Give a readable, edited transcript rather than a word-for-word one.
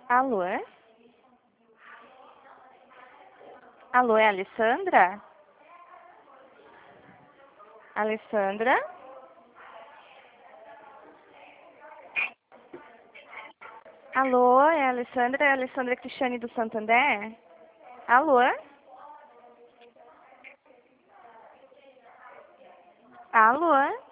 Alô? Alô, é a Alessandra? Alessandra? Alô, é a Alessandra Cristiane do Santander? Alô? Alô?